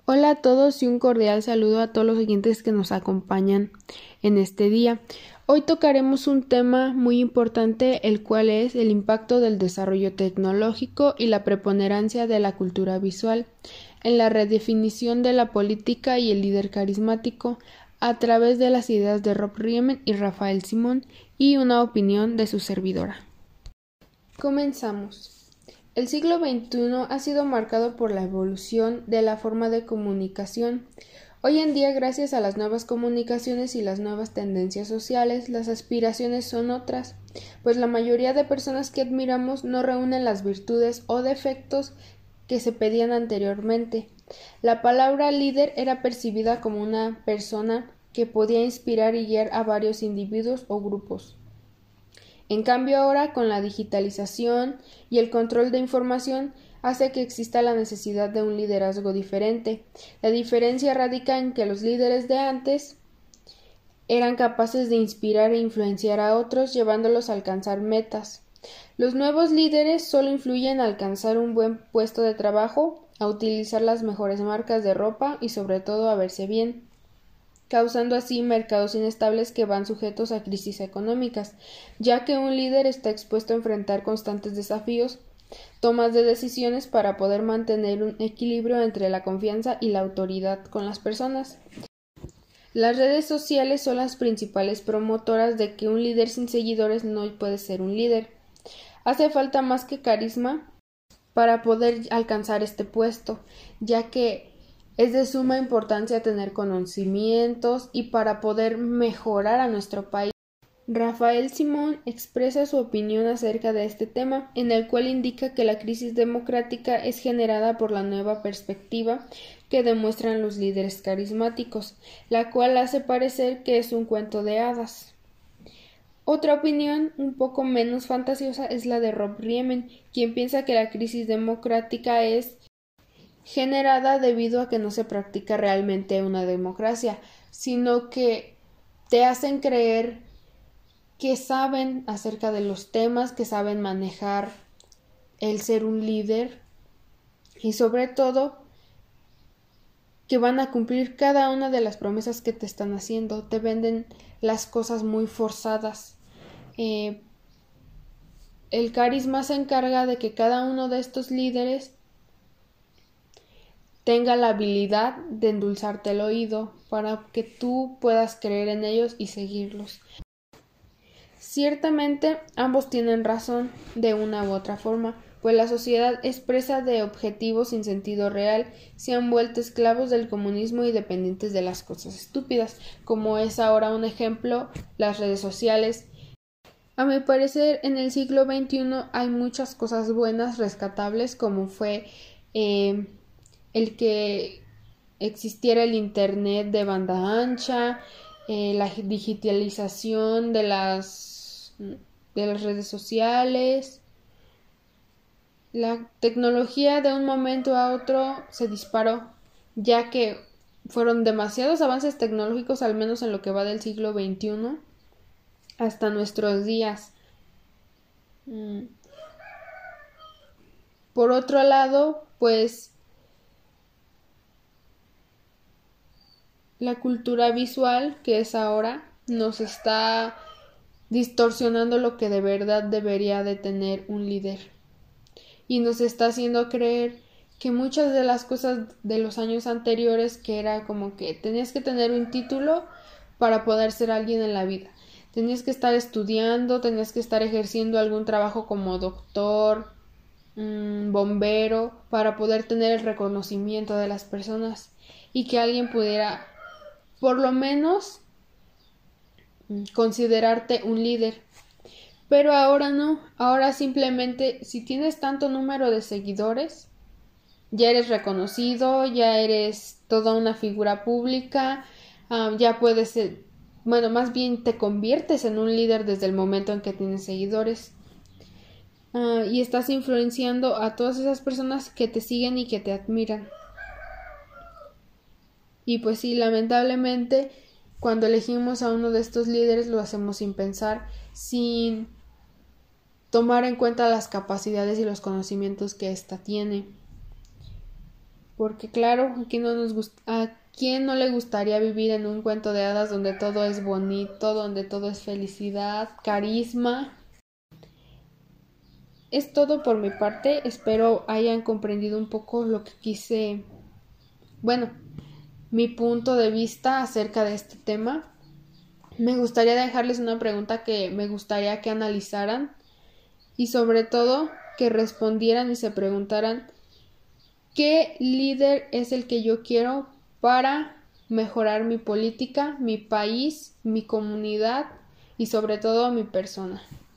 Hola a todos y un cordial saludo a todos los oyentes que nos acompañan en este día. Hoy tocaremos un tema muy importante, el cual es el impacto del desarrollo tecnológico y la preponderancia de la cultura visual en la redefinición de la política y el líder carismático a través de las ideas de Rob Riemen y Rafael Simón y una opinión de su servidora. Comenzamos. El siglo XXI ha sido marcado por la evolución de la forma de comunicación. Hoy en día, gracias a las nuevas comunicaciones y las nuevas tendencias sociales, las aspiraciones son otras, pues la mayoría de personas que admiramos no reúnen las virtudes o defectos que se pedían anteriormente. La palabra líder era percibida como una persona que podía inspirar y guiar a varios individuos o grupos. En cambio, ahora, con la digitalización y el control de información, hace que exista la necesidad de un liderazgo diferente. La diferencia radica en que los líderes de antes eran capaces de inspirar e influenciar a otros, llevándolos a alcanzar metas. Los nuevos líderes solo influyen a alcanzar un buen puesto de trabajo, a utilizar las mejores marcas de ropa y sobre todo a verse bien, causando así mercados inestables que van sujetos a crisis económicas, ya que un líder está expuesto a enfrentar constantes desafíos, tomas de decisiones para poder mantener un equilibrio entre la confianza y la autoridad con las personas. Las redes sociales son las principales promotoras de que un líder sin seguidores no puede ser un líder. Hace falta más que carisma para poder alcanzar este puesto, ya que es de suma importancia tener conocimientos y para poder mejorar a nuestro país. Rafael Simón expresa su opinión acerca de este tema, en el cual indica que la crisis democrática es generada por la nueva perspectiva que demuestran los líderes carismáticos, la cual hace parecer que es un cuento de hadas. Otra opinión, un poco menos fantasiosa, es la de Rob Riemen, quien piensa que la crisis democrática es generada debido a que no se practica realmente una democracia, sino que te hacen creer que saben acerca de los temas, que saben manejar el ser un líder y sobre todo que van a cumplir cada una de las promesas que te están haciendo. Te venden las cosas muy forzadas. El carisma se encarga de que cada uno de estos líderes tenga la habilidad de endulzarte el oído para que tú puedas creer en ellos y seguirlos. Ciertamente ambos tienen razón de una u otra forma, pues la sociedad es presa de objetivos sin sentido real, se han vuelto esclavos del comunismo y dependientes de las cosas estúpidas, como es ahora un ejemplo las redes sociales. A mi parecer, en el siglo XXI hay muchas cosas buenas, rescatables, como fue el que existiera el internet de banda ancha, la digitalización de las redes sociales. La tecnología de un momento a otro se disparó, ya que fueron demasiados avances tecnológicos, al menos en lo que va del siglo XXI hasta nuestros días. Por otro lado, pues la cultura visual que es ahora nos está distorsionando lo que de verdad debería de tener un líder y nos está haciendo creer que muchas de las cosas de los años anteriores, que era como que tenías que tener un título para poder ser alguien en la vida, tenías que estar estudiando, tenías que estar ejerciendo algún trabajo como doctor, bombero, para poder tener el reconocimiento de las personas y que alguien pudiera por lo menos considerarte un líder. Pero ahora no, ahora simplemente si tienes tanto número de seguidores, ya eres reconocido, ya eres toda una figura pública, ya puedes ser, bueno, más bien te conviertes en un líder desde el momento en que tienes seguidores. Y estás influenciando a todas esas personas que te siguen y que te admiran. Y pues sí, lamentablemente, cuando elegimos a uno de estos líderes lo hacemos sin pensar, sin tomar en cuenta las capacidades y los conocimientos que ésta tiene. porque claro, ¿a quién no le gustaría vivir en un cuento de hadas donde todo es bonito, donde todo es felicidad, carisma? Es todo por mi parte, espero hayan comprendido un poco lo que quise, bueno, mi punto de vista acerca de este tema. Me gustaría dejarles una pregunta que me gustaría que analizaran y sobre todo que respondieran y se preguntaran ¿qué líder es el que yo quiero para mejorar mi política, mi país, mi comunidad y sobre todo mi persona?